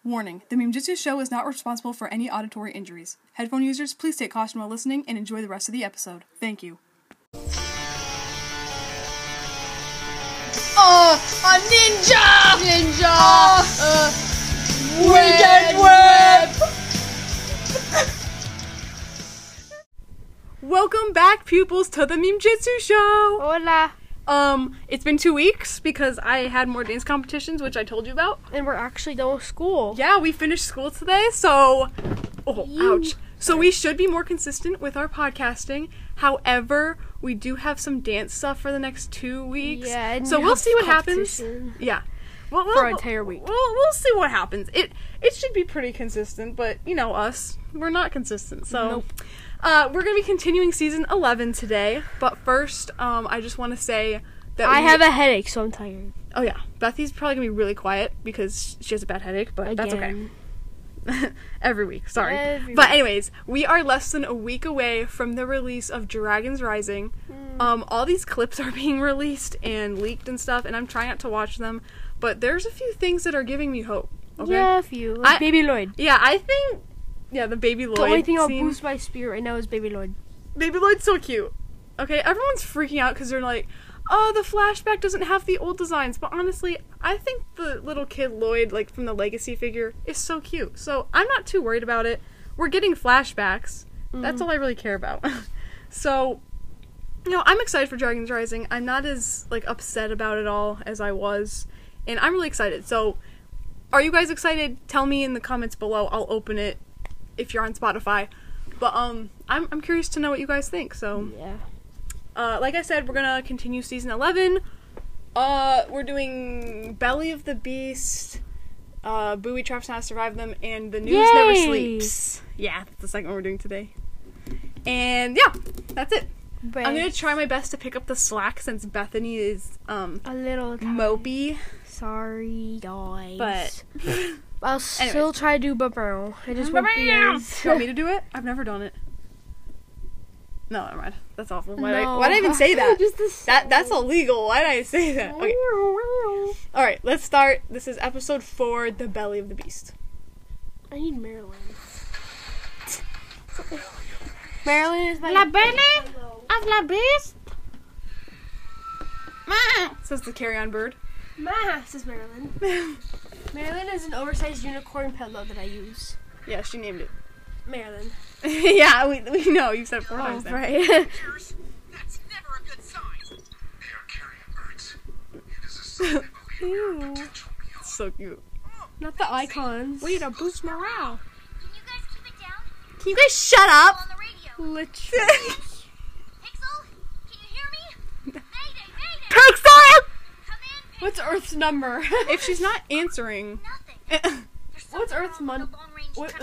Warning, the Memejutsu Show is not responsible for any auditory injuries. Headphone users, please take caution while listening and enjoy the rest of the episode. Thank you. A ninja! Weekend whip! Welcome back, pupils, to the Memejutsu Show! Hola! It's been 2 weeks because I had more dance competitions, which I told you about. And we're actually done with school. Yeah, we finished school today, so... Oh, You- ouch. So we should be more consistent with our podcasting. However, we do have some dance stuff for the next 2 weeks. Yeah, and so you we'll have see what happens. competition. Yeah. Well, For an entire week. We'll see what happens. It should be pretty consistent, but you know us, we're not consistent. So Nope. We're gonna be continuing season 11 today. But first, I just want to say that I have a headache, so I'm tired. Oh yeah, Bethy's probably gonna be really quiet because she has a bad headache, but that's okay. Again. Every week, sorry. Every But week. anyways, we are less than a week away from the release of Dragons Rising. All these clips are being released and leaked and stuff, and I'm trying not to watch them, but there's a few things that are giving me hope. Okay? Yeah, a few. Like Baby Lloyd. Yeah, I think. Yeah, the Baby Lloyd. The only thing that'll scene. boost my spirit right now is Baby Lloyd. Baby Lloyd's so cute. Okay, everyone's freaking out because they're like, oh, the flashback doesn't have the old designs. But honestly, I think the little kid Lloyd, like from the Legacy figure, is so cute. So I'm not too worried about it. We're getting flashbacks. That's all I really care about. So, you know, I'm excited for Dragons Rising. I'm not as, like, upset about it all as I was. And I'm really excited. So, are you guys excited? Tell me in the comments below. I'll open it if you're on Spotify. But, I'm curious to know what you guys think, so... Yeah. Like I said, we're gonna continue season 11. We're doing Belly of the Beast, Booby Traps How to Survive Them, and The News Never Yay! Sleeps. Yeah, that's the second one we're doing today. And yeah, that's it. But I'm gonna try my best to pick up the slack since Bethany is, a little tired. mopey. Sorry, guys. But, I'll still try to do Babao. I just won't be as... You want me to do it? I've never done it. No, never mind. That's awful. Why No. did I even say that? Just the That's illegal. Why did I say that? Okay. Alright, let's start. This is episode 4, The Belly of the Beast. I need Marilyn. Marilyn is my... La Belly of la Beast? Says the carry-on bird. Ma, says Marilyn. Marilyn is an oversized unicorn pillow that I use. Yeah, she named it. Marilyn. Yeah, we know. You've said it 4 times now. Right. That's never a good sign. They are carrion birds. It is a sign that will lead Ew. potential meal. So cute. Not the icons. Way to boost morale. Can you guys keep it down? Can you guys shut up? On the radio. Literally. Pixel, can you hear me? Mayday, mayday! Pixel! Come in, What's Earth's number? If she's not answering... nothing. What's Earth's mon- What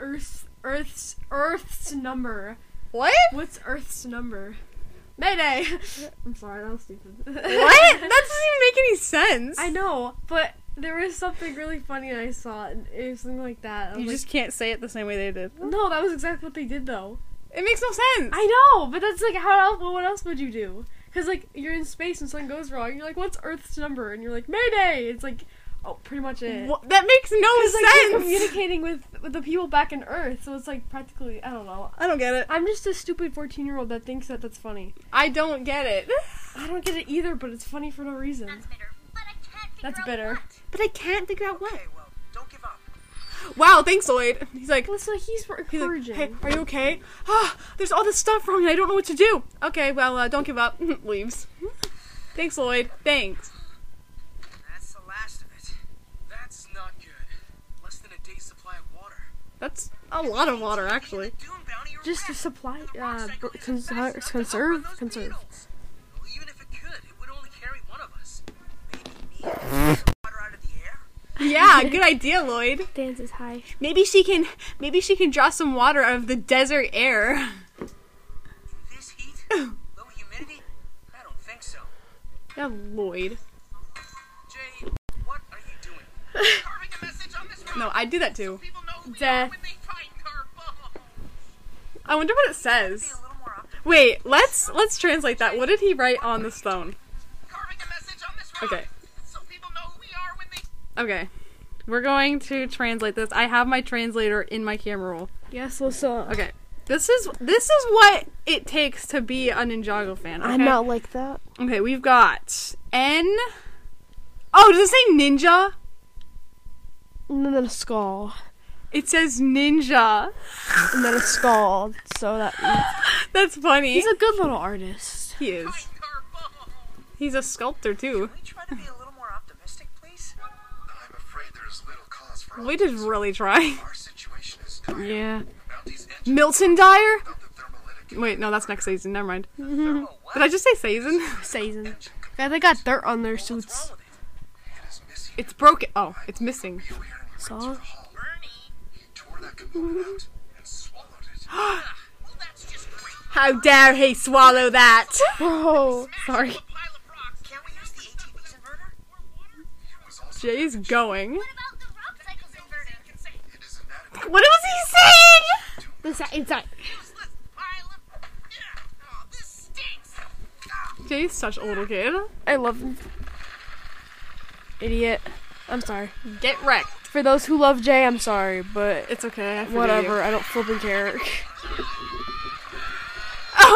Earth's number? What? What's Earth's number? Mayday. I'm sorry, that was stupid. What? That doesn't even make any sense. I know, but there was something really funny that I saw, and it was something like that. I was You just can't say it the same way they did. like, no, that was exactly what they did, though. It makes no sense. I know, but that's like how else? Well, what else would you do? Because like you're in space and something goes wrong, you're like, "What's Earth's number?" And you're like, "Mayday!" It's like, oh, pretty much it. That makes no Because like you're sense. communicating with the people back in Earth, so it's like practically, I don't know. I don't get it. I'm just a stupid 14-year-old that thinks that that's funny. I don't get it. I don't get it either, but it's funny for no reason. That's bitter, but I can't figure That's out bitter. what. But I can't figure out what. Okay, well, don't give up. Wow, thanks, Lloyd. He's like, Well, so he's like, encouraging. hey, are you okay? Ah, there's all this stuff wrong and I don't know what to do. Okay, well, don't give up. Leaves. Thanks, Lloyd. Thanks. That's the last of it. That's not good. Less than a day's supply of water. That's a lot of water, actually. Dune bounty or Just to raft. supply, The rock cycle isn't fast enough to conserve. outrun those beetles. Well, even if it could, it would only carry one of us. Maybe me. Some water out of the air. Yeah, good idea, Lloyd. Dance is high. Maybe she can draw some water out of the desert air. In this heat, low humidity. I don't think so. Yeah, Lloyd. Jay, what are you doing? Carving a message on this rock. No, I do that too. People know who we Death. are when they find Carbo. I wonder what it Be says. a little more optimistic. Wait, let's translate that. What did he write on the stone? Carving a message on this rock. Okay. So people know who we are when they. Okay. We're going to translate this. I have my translator in my camera roll. Yes, listen. Okay. This is what it takes to be a Ninjago fan. Okay? I'm not like that. Okay, we've got N. Oh, does it say ninja? And then a skull. It says ninja. And then a skull. So that means That's funny. he's a good little artist. He is. He's a sculptor too. Can we try to be a little more optimistic, please? I'm afraid there's little cause for Lloyd is really trying. Our situation is dire. Yeah. Bounty's engine Milton Dyer? without the thermolytic Wait, no, that's next season. Never mind. Thermo what? Did I just say season? Season. Guys, they got dirt on their What's wrong suits. with it? it is missing. It's broken. Oh, it's missing. Bioharion runs Saw? through the hull. Bernie! He tore that component out and swallowed it. Well, that's just great. How dare he swallow that? Bro. Sorry. A pile of rocks. Can't we use the ATV's inverter? It was also Jay's going. What about the rock cycle's inverter? it is inadequate. What was he saying? This inside. Useless pile of... Oh, this stinks. Jay's such a little kid. I love him. Idiot. I'm sorry. Get wrecked. For those who love Jay, I'm sorry, but It's okay. I forgive whatever. you. I don't flipping care. Oh.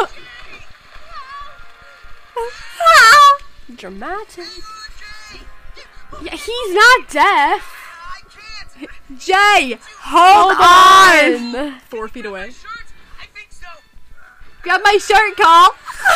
Dramatic. Yeah, he's not deaf. I can't. Jay, hold on. on. 4 feet away. Shirt? I think so. Grab my shirt, Carl.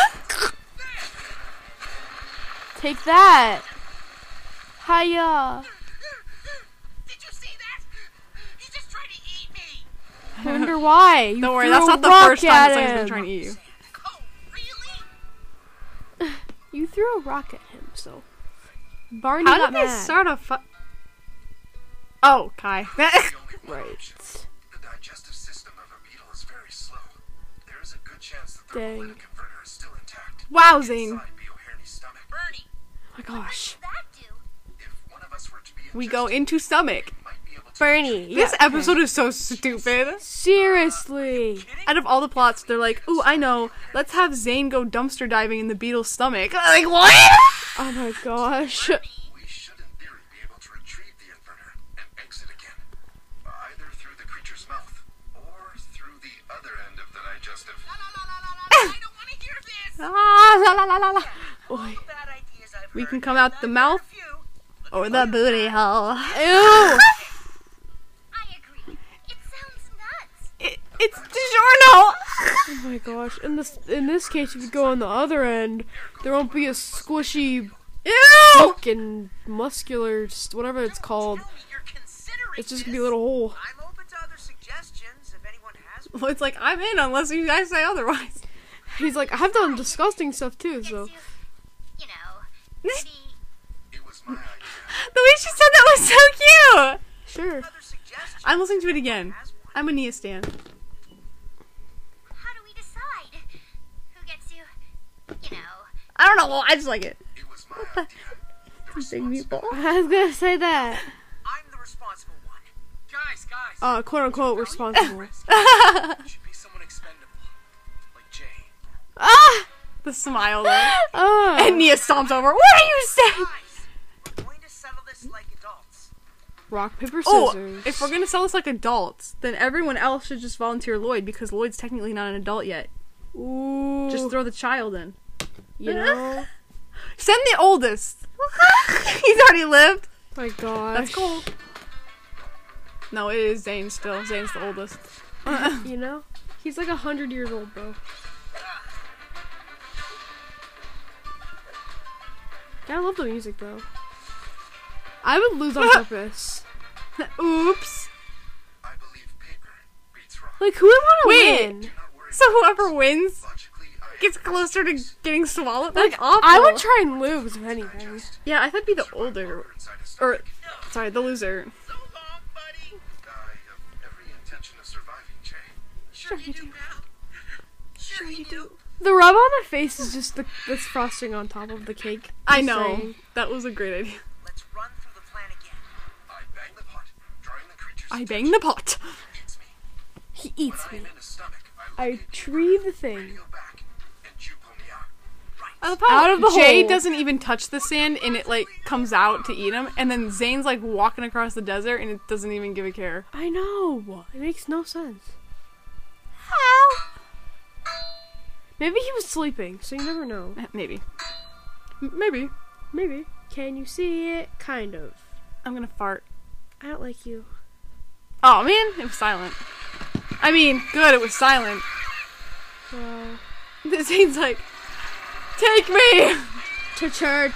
Take that. Hiya. Did you see that? He just tried to eat me. I wonder why. You Don't worry, threw that's a not the rock first time at that someone's been him. trying to eat you. Oh, really? You threw a rock at him, so Barney How got did they mad. start a Oh, Kai. The only Right. option. The digestive system of a beetle is very slow. There is a good chance that the Dang. thermolytic converter is still intact. Wow, Zane. Inside Biohari's stomach. Bernie. Oh my gosh. What does that do? If one of us were to be We go ingested, into stomach. we might be able to Bernie. This yeah, episode is so stupid. Seriously. Out of all the plots, they're like, ooh, I know. Let's have Zane go dumpster diving in the beetle's stomach. Like, what? Oh my gosh. We should in theory be able to retrieve the inverter and exit again. Either through the creature's mouth or through the other end of the digestive. La, la, la, la, la, la. I don't want to hear this. Ah, la la la la la. All the bad ideas I've We heard. can come out the I've mouth heard a few. or the booty hole. Ew. I agree. It sounds nuts. It's DiGiorno. Oh my gosh. In this case, if you go on the other end, there won't be a squishy, Ew. fucking muscular, whatever it's called. Tell me you're considering It's just gonna be this. a little hole. I'm open to other suggestions if anyone has one. Well, it's like, I'm in unless you guys say otherwise. He's like, I've done disgusting stuff too, Gets so. you know, maybe It was my idea. The way she said that was so cute. Sure. Other suggestions. I'm listening to it again. Has one. I'm a Nia stan. how do we decide who gets to, you know? I don't know. Well, I just like it. It was my idea. The Big meatball. I was gonna say that. I'm the responsible one. Guys. Quote unquote responsible. It should be someone expendable. Like Jay. Ah! The smile. Though. Oh. And Nia stomps over. What are you saying? Guys, we're going to settle this like adults. Rock, paper, Oh, scissors. if we're gonna sell this like adults, then everyone else should just volunteer Lloyd because Lloyd's technically not an adult yet. Ooh. Just throw the child in. you know? Send the oldest. He's already lived. My gosh. That's cool. No, it is Zane still. Zane's the oldest. You know? He's like 100 years old, bro. I love the music, though. I would lose on purpose. Oops. I believe paper beats rock. Like, who would want to Wait. win? Do not worry. So whoever wins Logically, I gets closer to getting swallowed. Like, That's awful. I would try and lose, if anything. Yeah, I thought it'd be the older. inside a Or, stomach. sorry, the loser. So long, buddy. I have every intention of surviving, Jay. Sure you do now. Sure you do. The rub on the face is just the frosting on top of the cake. I Just know. saying. That was a great idea. Let's run through the plan again. I bang the pot, drawing the creature's I bang the pot. eats me. He eats When me. I'm in his stomach, I I locate retrieve the thing. radio back, and you pull me out. Right. I love how Out of the Jay hole. doesn't even touch the sand and it like comes out to eat him, and then Zane's like walking across the desert and it doesn't even give a care. I know. It makes no sense. Maybe he was sleeping, so you never know. Maybe. Maybe. Maybe. Can you see it? Kind of. I'm gonna fart. I don't like you. Oh man, it was silent. I mean, good, it was silent. Well, Zane's like, take me! to church.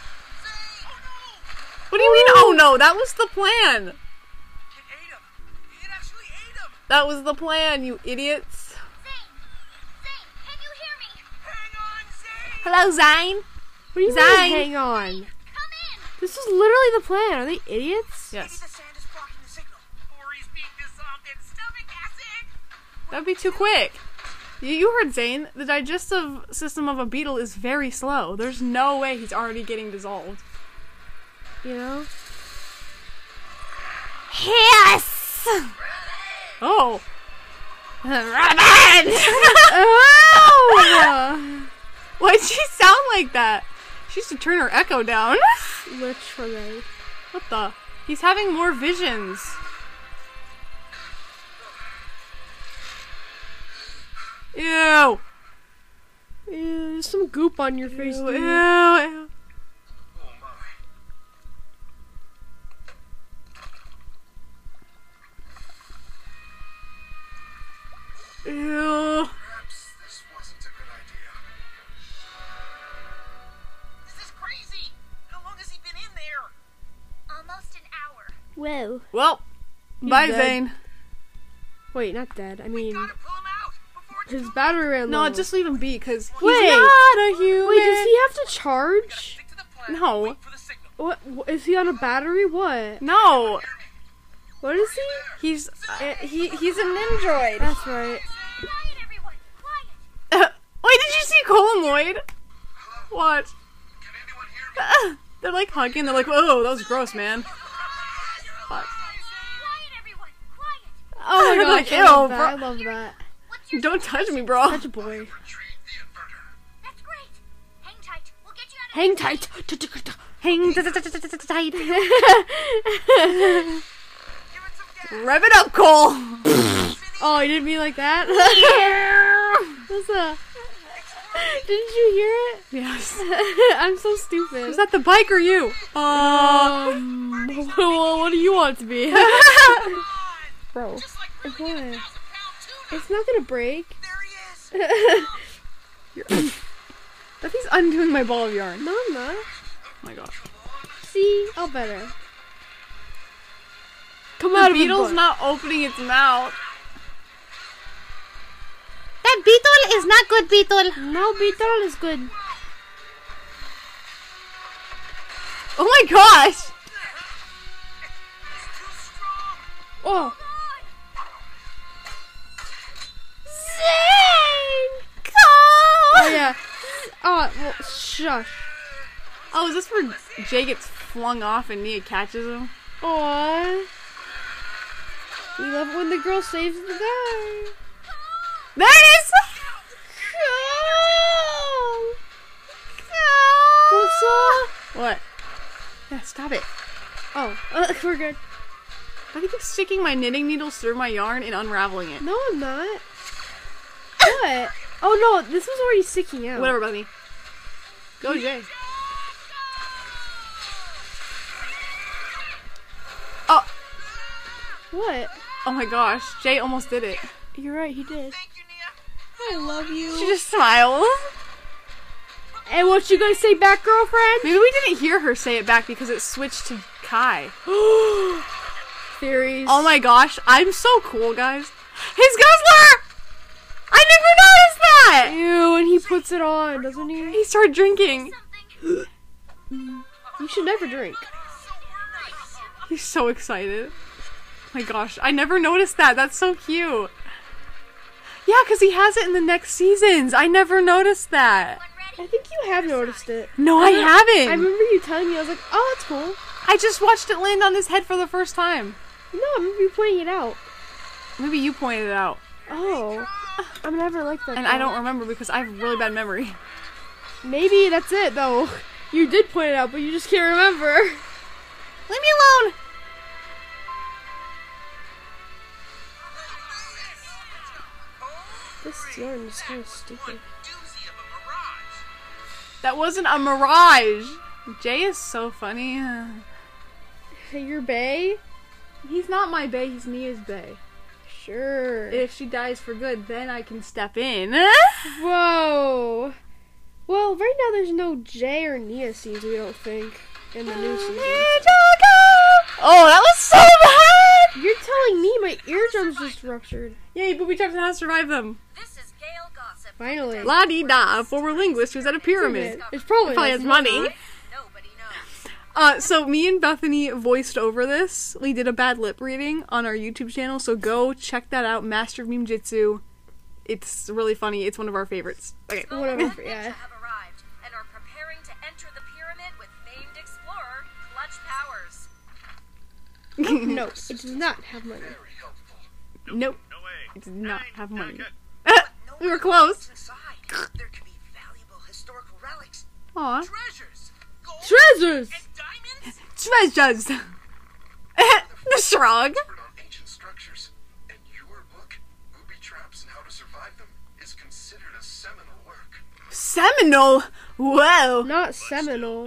What do you mean, oh no? That was the plan! It ate him. It actually ate him. That was the plan, you idiots. Zane, can you hear me? Hang on, Zane. Hello, Zane. What do you Zane. mean, hang on? Come in. This is literally the plan. Are they idiots? Maybe Yes. the sand is blocking the signal. Or he's being dissolved in stomach acid. That'd be too quick. You heard Zane. The digestive system of a beetle is very slow. There's no way he's already getting dissolved. You know? Yes! Oh. Robin! Oh! Why'd she sound like that? She used to turn her echo down. Literally. What the? He's having more visions. Ew. Ew, there's some goop on your face, Ew, dude. ew. Oh my. Ew. Perhaps this wasn't a good idea. This is crazy. How long has he been in there? Almost an hour. Whoa. Well, bye, dead. Zane. Wait, not dead. I mean, Gotta pull him out before it's his too battery ran low. No, just leave him be, because he's Wait. not a human. Wait, does he have to charge? Stick to the plan. No. Wait for the signal. What? Is he on a battery? What? No. What is he? He's he's an android. That's right. Quiet, everyone. Quiet. Wait, did you see Cole and Lloyd? What? Can anyone hear me? They're like hugging. They're like, whoa, that was gross, man. What? Quiet, everyone. Quiet. Oh my They're gosh, like, I ew, love that. bro. I love that. What's your Don't touch me, bro. Such a boy. Retrieve the inverter. That's great. Hang tight. We'll get you out of Hang tight. Hang tight. Give it some gas. Rev it up, Cole. Oh, you didn't mean like that? What's that? Didn't you hear it? Yes. I'm so stupid. Is that the bike or you? Well, what do you want it to be? Bro. Just like What? £1,000 tuna. It's not gonna break. There he is. That thing's undoing my ball of yarn. No, I'm not. Oh my gosh. See? I'll better. Come The out of beetle's butt. not opening its mouth. That beetle is not good, beetle. No, beetle is good. Oh my gosh. It's too strong. Oh. Zane! Oh, yeah. Oh, well, shush. Oh, is this where Jay gets flung off and Nia catches him? Aww. We love it when the girl saves the guy. There it is! What's up? What? Yeah, stop it. Oh, we're good. I keep sticking my knitting needles through my yarn and unraveling it. No, I'm not. What? Oh, no, this was already sticking out. Whatever, buddy. Go, Jay. Oh, What? oh my gosh. Jay almost did it. You're right, he did. Thank you, Nia. I love you. She just smiled. And what you gonna say back, girlfriend? Maybe we didn't hear her say it back because it switched to Kai. Theories. Oh my gosh, I'm so cool, guys. His guzzler! I never noticed that! Ew, and he puts it on, doesn't he? He started drinking. something. You should never drink. He's so excited. Oh my gosh, I never noticed that. That's so cute. Yeah, because he has it in the next seasons. I never noticed that. I think you have noticed it. No, I haven't. I remember you telling me, I was like, oh, that's cool. I just watched it land on his head for the first time. No, I remember you pointing it out. Maybe you pointed it out. Oh. I'm never like that. And I don't remember because I have really bad memory. Maybe that's it, though. You did point it out, but you just can't remember. Leave me alone. This yarn is kind of stupid. Doozy of a mirage. That wasn't a mirage. Jay is so funny. Hey, your bae? He's not my bae, he's Nia's bae. Sure. If she dies for good, then I can step in. Whoa. Well, right now there's no Jay or Nia scenes, we don't think, in the new season. Oh, that was so bad! You're telling me my eardrums just ruptured. Yay, booby traps and how to survive them. This is Gale Gossip. Finally. La-di-da, a former linguist who's at a pyramid. It's probably Probably has money. Nobody knows. So me and Bethany voiced over this. We did a bad lip reading on our YouTube channel, so go check that out, Master of Meme Jitsu. It's really funny. It's one of our favorites. Okay. Whatever, Ninja yeah. have arrived and are preparing to enter the pyramid with famed explorer Clutch Powers. No, it does not have money. Very helpful. Nope. No way. It does not have money. No We were one knows close. what's inside. There could be valuable historical relics, Aw. treasures, gold, Treasures! and diamonds. Treasures. The shrug. Expert on ancient structures. And your book, Booby Traps and How to Survive Them, is considered a seminal work. Seminole. Whoa. Not seminal. No.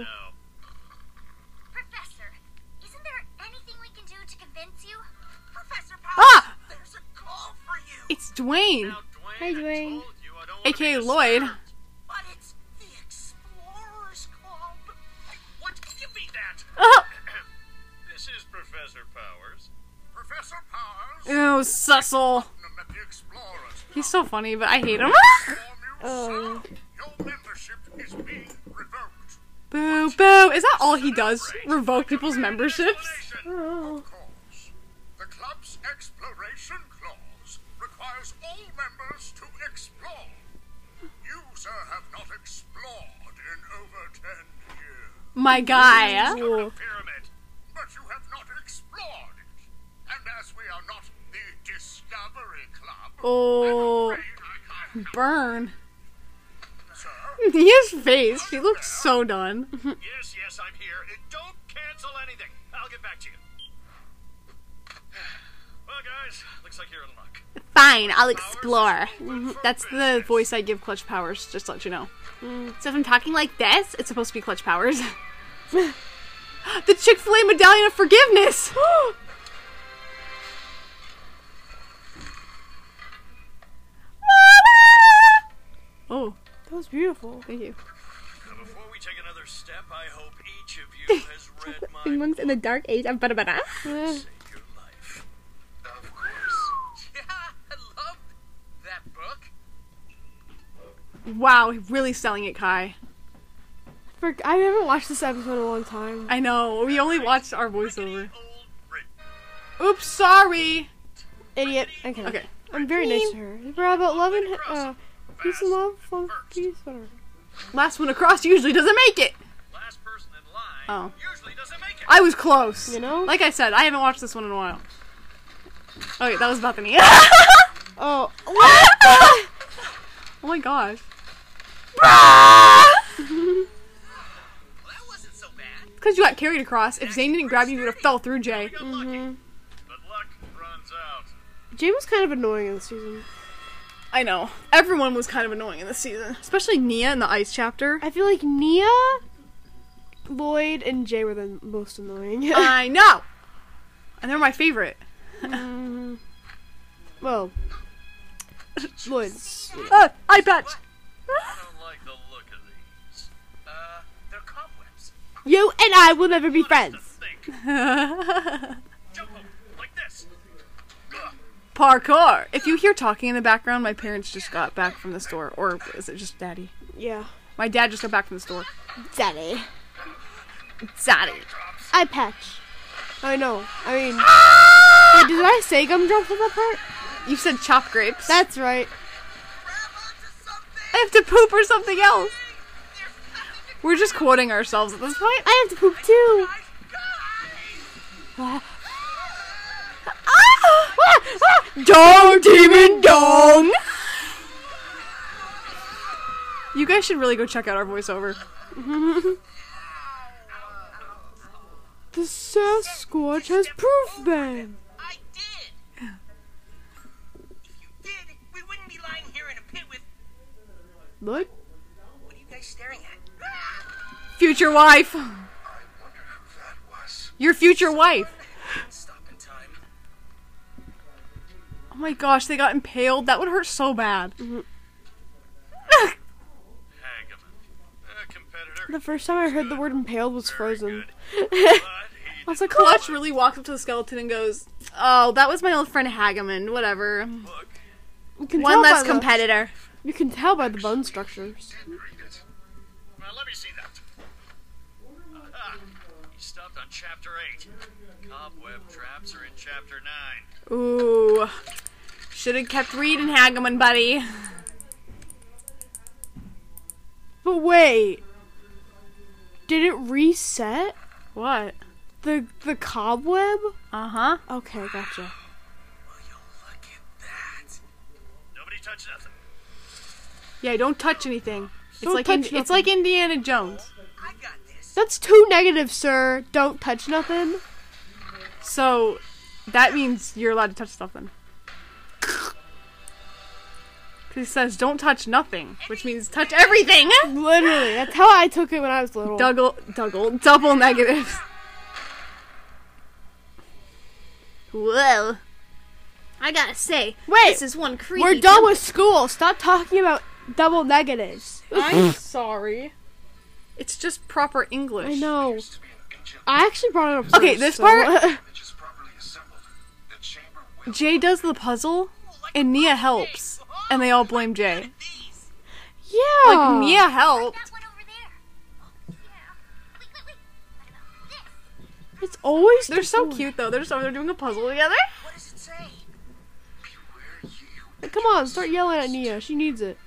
Professor, isn't there anything we can do to convince you? Professor Powers, Ah! there's a call for you. It's Dwayne, Now, Dwayne, Hey, I Dwayne. told you I don't wanna aka be Lloyd. disturbed. But it's the Explorers Club. What? Give me that. Oh, This is Professor Powers. Professor Powers, ew, Cecil. at the Explorers. He's so funny, but I hate him. Oh. Your membership is being revoked. Boo, boo. Is that all he does? Revoke people's memberships? Oh. Of course. The club's exploration clause requires all members to explore. You, sir, have not explored in over 10 years. My guy. Cool. Pyramid, but you have not explored it. And as we are not the Discovery Club, Oh, I can't burn. sir. His face. She looks so done. Yes, yes, I'm here. Don't cancel anything. I'll get back to you. Well, guys, looks like you're in luck. Fine, I'll explore. That's the voice I give Clutch Powers, just to let you know. So if I'm talking like this, it's supposed to be Clutch Powers. The Chick-fil-A Medallion of Forgiveness! Oh, That was beautiful. thank you. Now, before we take another step, I hope each of you has read my Monks in the Dark Age of Bada Bada. Save Your Life. Of course. Yeah, I love that book. Wow, really selling it, Kai. I haven't watched this episode in a long time. I know, we only watched our voiceover. Old Brit. Oops, sorry! Idiot. Okay. Okay. I'm very nice to her. We're all about love and peace and love, peace, whatever. Last one across usually doesn't make it! Last person in line Oh. usually doesn't make it. I was close. You know? Like I said, I haven't watched this one in a while. Okay, that was Bethany. Oh. Oh my gosh. Well, that wasn't so bad. Because you got carried across. If Zane didn't grab you, you would have fell through Jay. We got lucky. But luck runs out. Jay was kind of annoying in the season. I know. Everyone was kind of annoying in this season. Especially Nia in the ice chapter. I feel like Nia, Lloyd, and Jay were the most annoying. I know! And they're my favorite. Well, Lloyd's. Eye patch! I don't like the look of these. They're cobwebs. You and I will never be To friends. think. Jump over like this. Ugh. Parkour! If you hear talking in the background, my parents just got back from the store. Or is it just daddy? Yeah. My dad just got back from the store. Daddy. Daddy. Eye patch. I know. I mean. Wait, did I say gumdrops at that part? You said chop grapes. That's right. I have to poop or something else. We're just quoting ourselves at this point. I have to poop too. Dong, demon, dong! You guys should really go check out our voiceover. The Sasquatch has proof then. I did. If you did, we wouldn't be lying here in a pit with. What? What are you guys staring at? Future wife. I wonder who that was. Your future wife. Stop in time. Oh my gosh, they got impaled. That would hurt so bad. Hageman. A competitor. The first time I heard the word impaled was Very Frozen. good. But he I was like, Clutch really walks up to the skeleton and goes, "Oh, that was my old friend Hageman. Whatever. look. You can One tell less by the- competitor." You can tell by the bone structures. Read it. Well, let me see that. Aha. You stopped on chapter 8. Cobweb traps are in chapter 9. Ooh. Should have kept reading, Hageman, buddy. But wait. Did it reset? What? The cobweb? Uh-huh. Okay, gotcha. Will you look at that? Nobody touch nothing. Yeah, don't touch anything. Don't It's touch it's like Indiana Jones. I got this. That's too negative, sir. Don't touch nothing. So, that means you're allowed to touch stuff then. Because it says, don't touch nothing, which means touch everything! Literally, that's how I took it when I was little. Double negatives. Whoa. I gotta say, Wait, this is one creepy. We're done with school. Stop talking about double negatives. I'm sorry. It's just proper English. I know. Used to be an ancient I actually brought it up Okay, first, this so- part- which is properly assembled. The chamber will Jay does the puzzle, and Nia helps, and they all blame Jay. These. yeah. Like, Nia helped. That one over there. Oh, yeah. Wait. What about this? It's always They're so the- cute, though. They're just over there doing a puzzle together. What does it say? beware ye who Come on, start yelling at Nia. She needs it.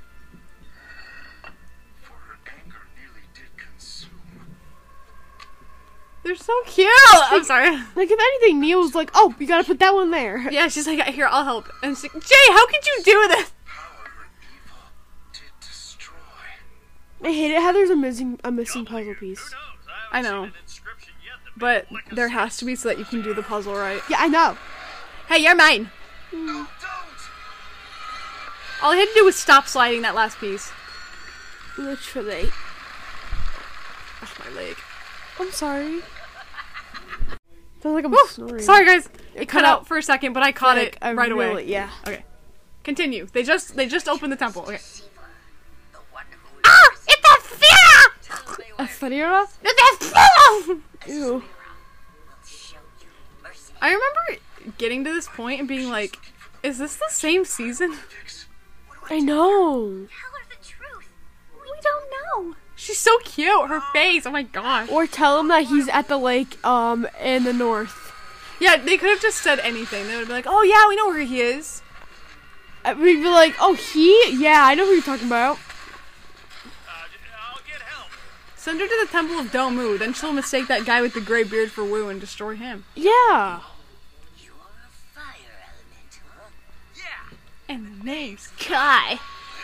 for her anger nearly did consume. They're so cute. I'm sorry. Like, if anything, Nia was like, "Oh, you gotta put that one there." Yeah, she's like, here, I'll help. And she's like, Jay, how could you do this? Power evil did destroy. I hate it how there's a missing puzzle piece. Who knows? I know. Seen an inscription yet that But made it there look has to be so that you can do the puzzle right. Yeah, I know. Hey, you're mine. Don't! All I had to do was stop sliding that last piece. Literally. Oh, my leg. I'm sorry. Sounds like I'm Woo! snoring. Sorry, guys. It cut cut out out. for a second, but I caught Like, it I right away. really- Yeah. Okay. Continue. They just opened the temple. Okay. The one who Ah! It's a fear! A Federa? It's a fear! Ew. will show you mercy. I remember getting to this point and being like, is this the same season? I know. Tell her the truth. We don't know. She's so cute. Her face. Oh my gosh. Or tell him that he's at the lake, in the north. Yeah, they could have just said anything. They would be like, oh yeah, we know where he is. We'd be like, "Oh, he? Yeah, I know who you're talking about." I'll get help. Send her to the Temple of Domu. Then she'll mistake that guy with the gray beard for Wu and destroy him. Yeah. You're a fire elemental. Yeah. And the name's Kai.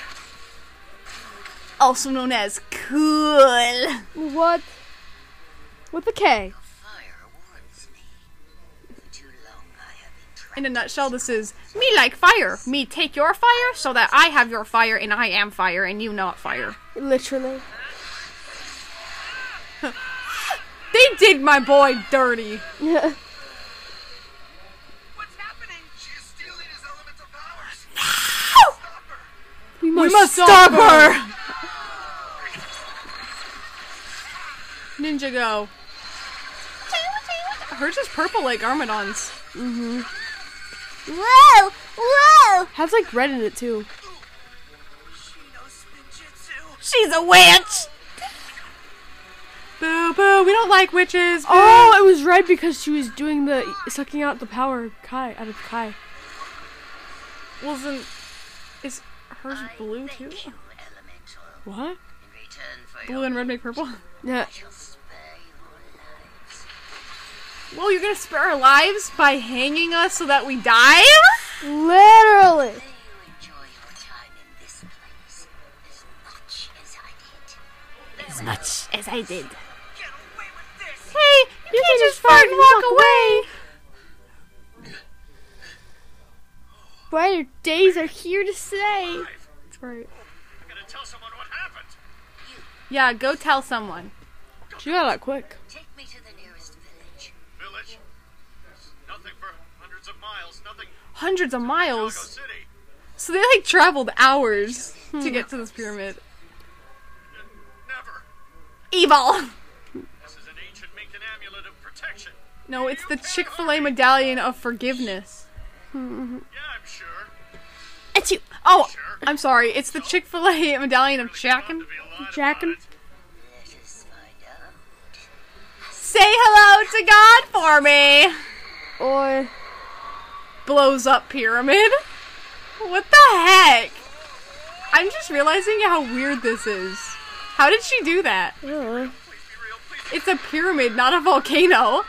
Also known as Cool. What? With a K. Fire warms me. For too long I have been trapped. In a nutshell, this is me like fire. Me take your fire so that I have your fire and I am fire and you not fire. Literally. They did my boy dirty. Yeah. What's happening? She is stealing his elemental powers. Stop her! We We must stop her. Ninja go. Hers is purple like Armadon's. Whoa! Whoa! Has like red in it too. She knows spinjitzu. She's a witch! Boo boo, we don't like witches. Boo. Oh, it was red because she was doing the sucking out the power Kai out of Kai. Wasn't. Is hers blue too? Thank you, elemental. What? In return for Blue your and red make purple? Yeah. shall spare your lives. Whoa, you're gonna spare our lives by hanging us so that we die? Literally. May you enjoy your time in this place as much as much as I did. Get away with this! Hey, you can just fart and walk away. Brighter days are here to stay. That's right. I gotta tell someone what happened. Yeah, go tell someone. She got that quick. Take me to the nearest village. Village? There's nothing for hundreds of miles. Nothing. Hundreds of Chicago miles. City. So they like traveled hours to get to this pyramid. Never. Evil. This is an ancient Minkin amulet of protection. No, it's the Chick-fil-A medallion of forgiveness. Yeah, I'm sure. It's you. Oh, Sure. I'm sorry. It's the Chick-fil-A medallion of Jackin. To be alive Jackin'? about it. Let us find out. Say hello to God for me. Or Blows up pyramid. What the heck? I'm just realizing how weird this is. How did she do that? Please be real. Please. It's a pyramid, not a volcano.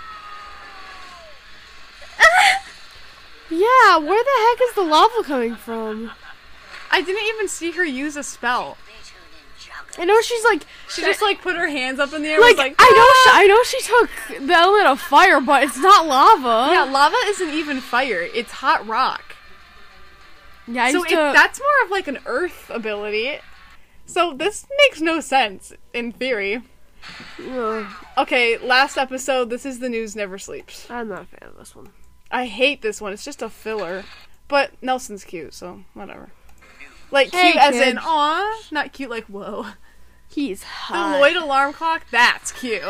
yeah, where the heck is the lava coming from? I didn't even see her use a spell. I know she's like, She just like put her hands up in the air. like, and was like I know she took the element of fire, but it's not lava. yeah, lava isn't even fire. It's hot rock. Yeah, I So used to, that's more of like an earth ability. So this makes no sense in theory. Okay, last episode. This is The News Never Sleeps. I'm not a fan of this one. I hate this one. It's just a filler. But Nelson's cute, so whatever. Like Hey, cute as kid. in aw, not cute like whoa. He's The hot. Lloyd alarm clock, that's cute.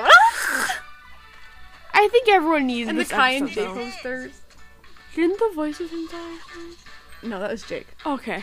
I think everyone needs And the this Cayenne episode, J though. posters. Didn't the voices in die? No, that was Jake. Okay.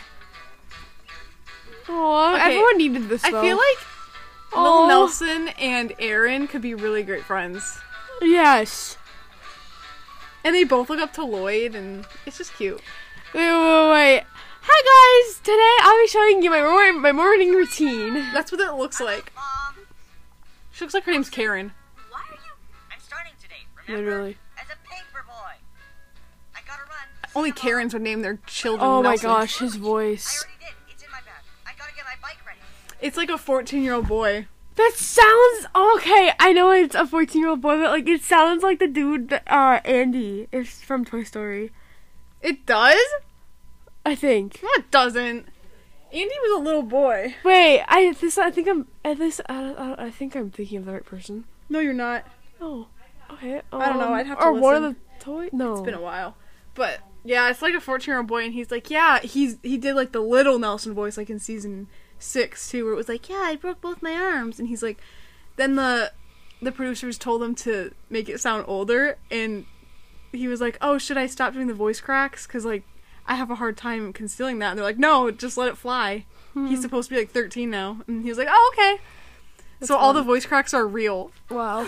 Oh, Okay, everyone needed this. I though. feel like Aw. Lil Nelson and Aaron could be really great friends. Yes. And they both look up to Lloyd, and it's just cute. Wait. Hi guys. Today I'll be showing you my morning routine. That's what it looks like. Mom, She looks like her name's Karen. why are you? I'm starting today, remember? Literally. As a paper boy. I gotta run. Only Karens would name their children Oh my Nelson. gosh, his I voice. already did. It's in my bag. I gotta get my bike ready. It's like a 14-year-old boy. That sounds okay. I know it's a 14-year-old boy, but like it sounds like the dude that, Andy is from Toy Story. It does? I think. No, it doesn't. Andy was a little boy. Wait, I think I'm thinking of the right person. No, you're not. Oh, okay. I don't know, I'd have to Or one of listen. the toy. No, It's been a while. But yeah, it's like a 14-year-old boy, and he's like, yeah, he did like the little Nelson voice, like in season 6 too, where it was like, yeah, I broke both my arms, and he's like, then the producers told him to make it sound older, and he was like, oh, should I stop doing the voice cracks? Because like I have a hard time concealing that, and they're like, no, just let it fly. He's supposed to be like 13 now, and he was like, oh, okay. So all the voice cracks are real. Wow.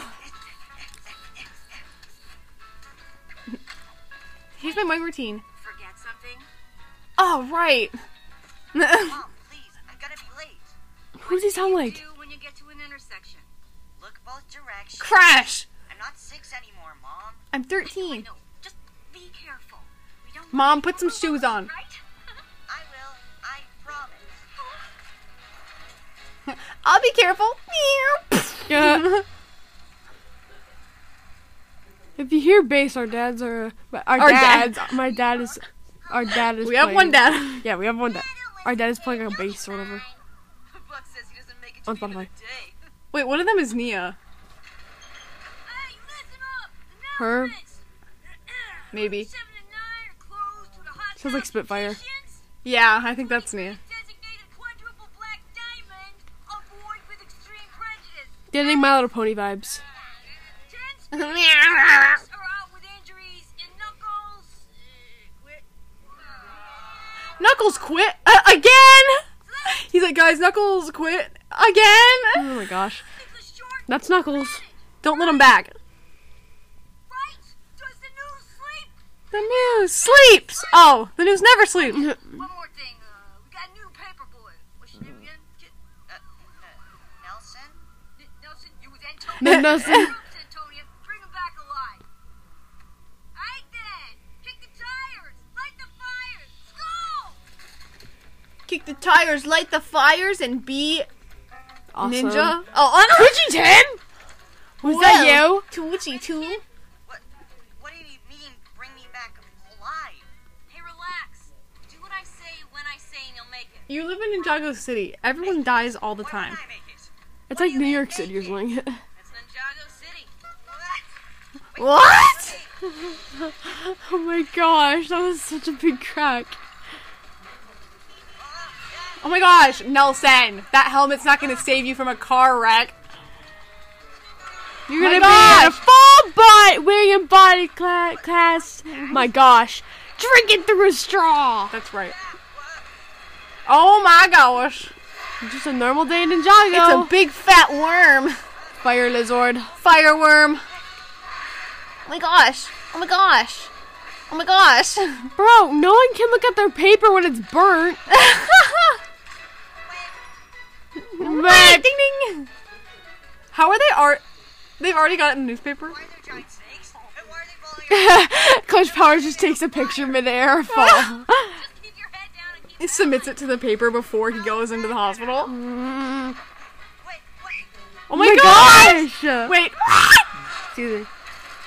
Here's my morning routine. Forget something? Oh, right. Mom, please. I'm gonna be late. Who does he sound like? Do when you get to an intersection. Look both directions. Crash! I'm not 6 anymore, Mom. I'm 13. No, just be careful. We don't Mom, put some shoes on. right? I will. I promise. I'll be careful. Yeah. If you hear bass, our dads. Our dads. My dad is. Our dad is. We have playing- one dad. Yeah, we have one dad. Our dad is playing a bass or whatever. Buck says he doesn't make it On to the end of Spotify. the day. Wait, one of them is Nia. Hey, listen up! Her. Announcements. Maybe. 7 and 9 are closed to the hot Sounds like Spitfire. competitions. Yeah, I think that's Nia. Designated quadruple black diamond. Avoid with extreme prejudice. Getting My Little Pony vibes. 10 speed are out with injuries and Knuckles. Quit. Knuckles quit again. He's like, guys, Knuckles quit again. Oh my gosh. It's a short That's Knuckles. Don't let him back. right. Does the news sleep? The news sleeps. Oh, the news never sleeps. One more thing. We got a new paper boy. What's your name again? Nelson? Nelson. You was Antonio. Nelson. Antonio. Bring him back alive. Alright then. Kick the tires. Light the fires. Let's go. Kick the tires, light the fires, and be awesome. Ninja? Oh, Twitchy10? Was that you? Twitchy too. What do you mean, bring me back alive? Hey, relax. Do what I say when I say and you'll make it. You live in Ninjago City. Everyone dies all the Why time. did I make it? It's like New York City or something. It's Ninjago City. What? What? Oh my gosh, that was such a big crack. Oh my gosh, Nelson. That helmet's not going to save you from a car wreck. You're My gonna be in a gosh. full body wearing body cast. My gosh, drinking through a straw. That's right. Oh my gosh. Just a normal day in Ninjago. It's a big fat worm. fire lizard. Fireworm. Oh my gosh. Oh my gosh. Oh my gosh. Bro, no one can look at their paper when it's burnt. Ding ding. How are they They've already got it in the newspaper? Why are there giant snakes? And why are they falling out? Coach Powers just takes a picture midair. Fall. Just keep your head down and keep He submits it to the paper before he goes into the hospital. Wait, Oh my gosh. gosh. Wait. Excuse me.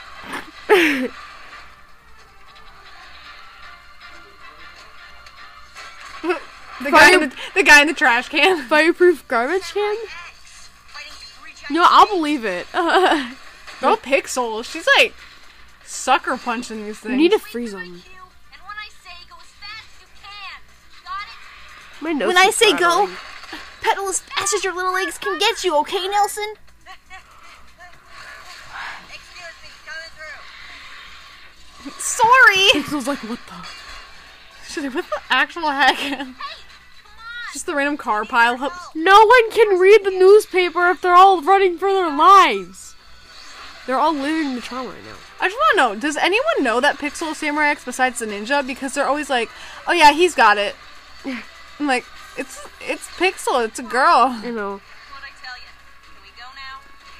The guy in the trash can. Fireproof garbage can? fighting three giant No, I'll believe it. Go Pixel. She's like sucker punching these things. You need to wait freeze for my them. cue, and when I say go as fast as you can. Got it? My nose When I is say go, rattling. pedal as fast as your little legs can get you, okay, Nelson? Excuse me, coming through. Sorry. Pixel's like, what the? What the actual heck? Come on. Just the random car pile ups. No one can read the newspaper if they're all running for their lives. They're all living the trauma right now. I just want to know, does anyone know that Pixel is Samurai X besides the ninja? Because they're always like, oh yeah, he's got it. I'm like, it's Pixel, it's a girl. You know. What'd I tell you? Can we go now?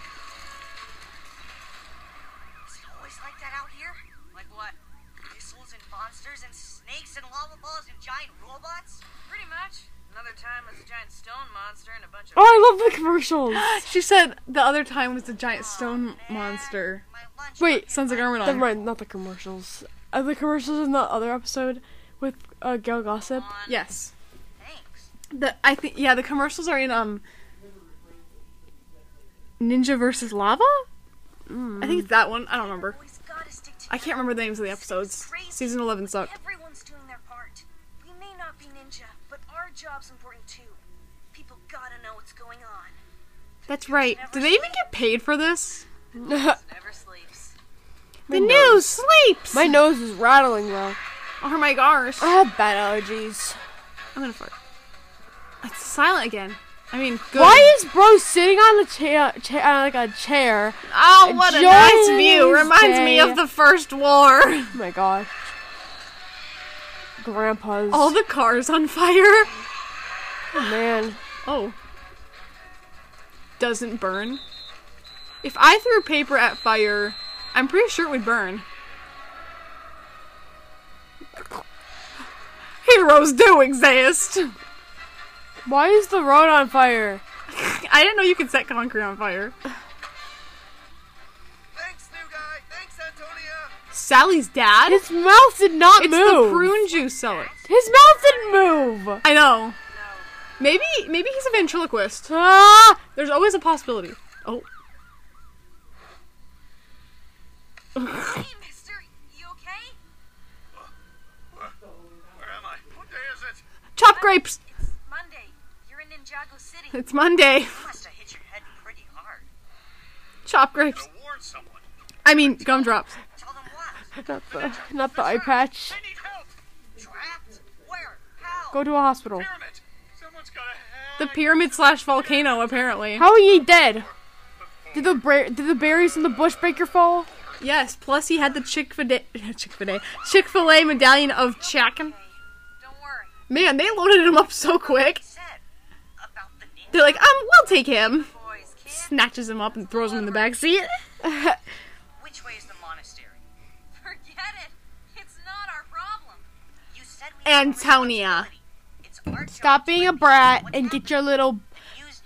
Is it always like that out here? Like what? Missiles and monsters and snakes and lava balls and giant robots? Pretty much. Another time was a giant stone monster and a bunch of. Oh, I love the commercials. She said the other time was the giant stone monster. My lunch Wait, Sons of Never Garmadon. mind, not the commercials. The commercials in the other episode with Gail Gossip. Yes. Thanks. I think the commercials are in Ninja versus Lava? I think it's that one. I don't remember. Always gotta stick together. I can't remember the names of the episodes. Season 11 sucked. Everyone's doing their part. We may not be ninja, but our job's important too. People gotta know what's going on. That's right. Do they even get paid for this? Never sleeps. The news sleeps. My nose is rattling though. Oh my gosh. I have bad allergies. I'm gonna fart. It's silent again. I mean, good. Why is bro sitting on a chair, like a chair? Oh, what a Enjoy nice view. his Reminds me day. of the First War. Oh my gosh. Grandpa's. All the cars on fire. Oh, man. Oh. Doesn't burn. If I threw paper at fire, I'm pretty sure it would burn. Heroes do exist. Why is the road on fire? I didn't know you could set concrete on fire. Thanks, new guy. Thanks, Antonia. Sally's dad? His mouth did not It's move. the prune juice seller. His mouth didn't move. I know. Maybe he's a ventriloquist. Ah! There's always a possibility. Oh. Hey, mister, you okay? Where am I? What day is it? Chop grapes. It's Monday. You're in Ninjago City. It's Monday. You must have hit your head pretty hard. Chop grapes. To warn someone. I mean, gumdrops. Tell them what? Not the eye patch. I need help. Trapped? Where? How? Go to a hospital. Pyramid. Someone's gotta The hack. pyramid / volcano, apparently. How are you dead? Did the berries in the bush break your fall? Yes, plus he had the Chick-fil-A medallion of chicken. Don't worry. Man, they loaded him up so quick. Said about the ninja They're like, we'll take him. boys, kid. Snatches him up and throws him in the back seat. Which way is the monastery? Forget it. It's not our problem. You said we have a Antonia. responsibility. It's our job Stop to being a let brat people know and what's get your little happening. Use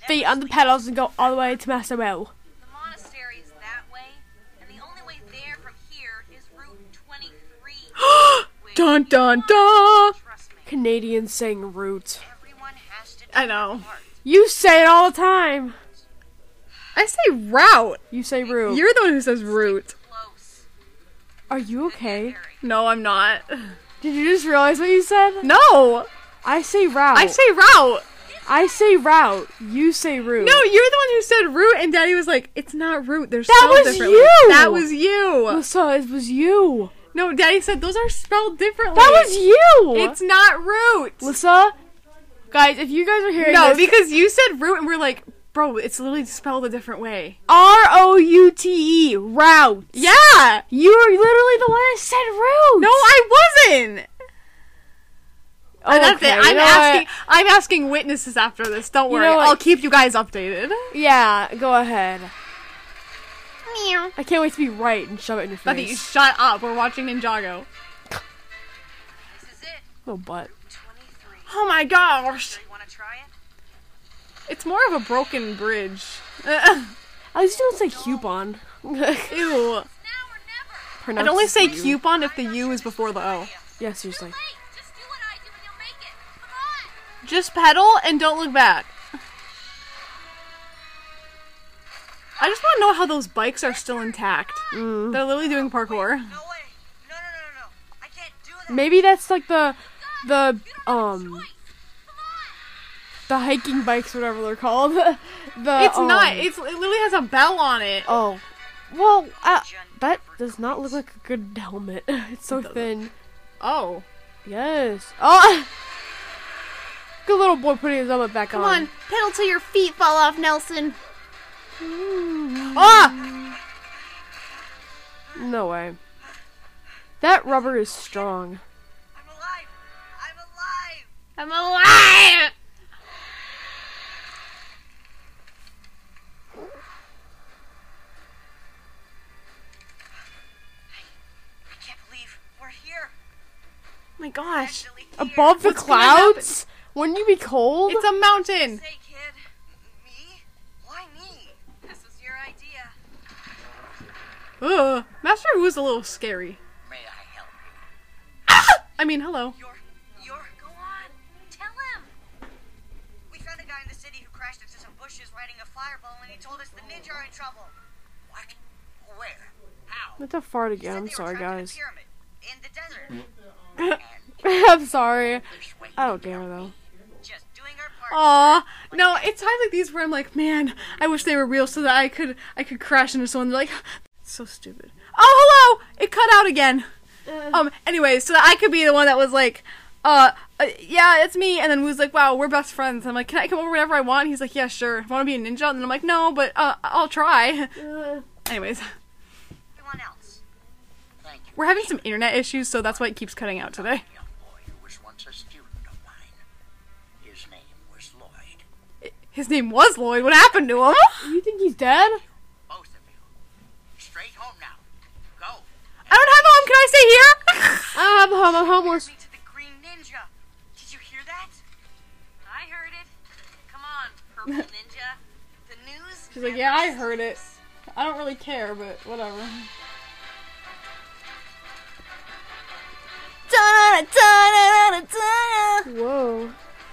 feet on the pedals and go all the way to Master Will. The monastery is that way, and the only way there from here is Route 23. which Dun dun you dun! trust me, Canadians saying root. everyone has to do I know. their part. You say it all the time. I say route. You say root. You're the one who says route. Close. Are you okay? No, I'm not. Did you just realize what you said? No, I say route. I say route. I say route. You say root. No, you're the one who said route, and Daddy was like, "It's not route. They're That spelled was differently." you! That was you. Alyssa, it was you. No, Daddy said those are spelled differently. That was you. It's not route. Alyssa, guys, if you guys are hearing No, this, because you said route, and we're like, bro, it's literally spelled a different way. ROUTE, route. Yeah. You are literally the one that said route. No, I wasn't. Oh, That's okay. it. You know what? I'm asking witnesses after this. Don't worry. know what? I'll keep you guys updated. Yeah, go ahead. Meow. I can't wait to be right and shove it in your Betty, face. shut up. We're watching Ninjago. This is it. Little butt. 23. Oh my gosh. You want to try it? It's more of a broken bridge. At least you don't say coupon. Ew. Now or never. I'd only say coupon if the U is before the O. Yeah, seriously. Wait, just do what I do and you'll make it. Come on. Just pedal and don't look back. I just want to know how those bikes are still intact. They're literally doing parkour. No way. No. I can't do that. Maybe that's like the Choice. Come on. the hiking bikes, whatever they're called. It's not. It literally has a bell on it. Oh, well, that does not look like a good helmet. It's so thin. Oh. Yes. Oh, good little boy putting his helmet back Come on. on, pedal till your feet fall off, Nelson. Ah! No way. That rubber is strong. I'm alive. I'm alive. I'm alive! I can't believe we're here. Oh my gosh. Actually, here. Above the What's gonna happen? clouds? Wouldn't you be cold? It's a mountain. Say, kid. Me? Why me? This was your idea. Ugh. Master Wu is a little scary. May I help you? I mean, hello. You're. Go on. Tell him. We found a guy in the city who crashed into some bushes riding a fireball, and he told us the ninja are in trouble. What? Where? How? That's a fart again. Said I'm they were sorry, trapped in a guys. pyramid in the desert. I'm sorry. This way. I don't care though. Just doing our part. Aw. No, it's times like these where I'm like, man, I wish they were real so that I could crash into someone. They're like, it's so stupid. Oh, hello! It cut out again. Anyway, so that I could be the one that was like, yeah, it's me. And then Wu's like, wow, we're best friends. I'm like, can I come over whenever I want? He's like, yeah, sure. Want to be a ninja? And then I'm like, no, but I'll try. Anyways, Everyone else. Thank you. we're having some internet issues, so that's why it keeps cutting out today. Young boy who was once a student of mine. His name was Lloyd. His name was Lloyd. What happened to him? You think he's dead? Both of you. Straight home now. Go. I don't have a home. Can I stay here? I'm home. I'm homeless. Me to the Green Ninja. Did you hear that? I heard it. Come on, Purple Ninja. The news. She's like, yeah, I heard it. I don't really care, but whatever. Da-da-da-da-da-da-da. Whoa.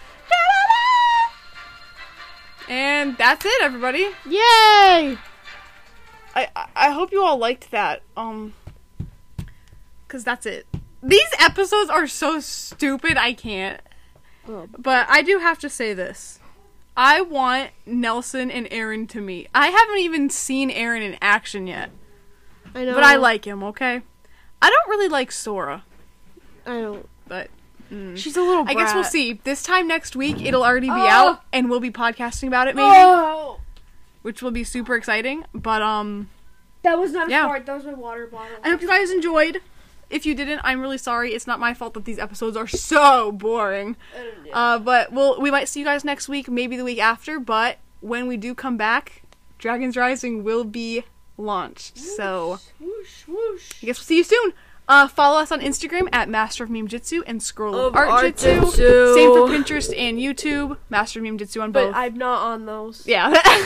And that's it, everybody. Yay! I hope you all liked that. Cause that's it. These episodes are so stupid, I can't. Oh. But I do have to say this. I want Nelson and Aaron to meet. I haven't even seen Aaron in action yet. I know. But I like him, okay? I don't really like Sora. I don't. But She's a little I brat. guess we'll see. This time next week, it'll already be Oh. out. And we'll be podcasting about it, maybe. Oh! Which will be super exciting. But, That was not a Yeah. fart. That was my water bottle. I hope you guys enjoyed. If you didn't, I'm really sorry. It's not my fault that these episodes are so boring. But we might see you guys next week, maybe the week after. But when we do come back, Dragon's Rising will be launched. So Whoosh, whoosh. I guess we'll see you soon. Follow us on Instagram at Master of Meme Jitsu and Scroll of Of Art Art Jitsu. Jitsu. Same for Pinterest and YouTube. Master of Meme Jitsu on both. But I'm not on those. Yeah.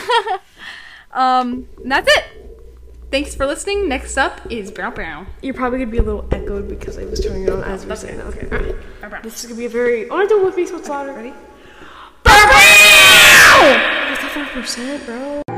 And that's it. Thanks for listening. Next up is Brow Brow. You're probably gonna be a little echoed because I was turning it on as we were saying that. Okay. Alright. Brow Brow. This is gonna be a very. Oh, I do it with me, so it's louder. Ready? Brow Brow! That's 5%, bro.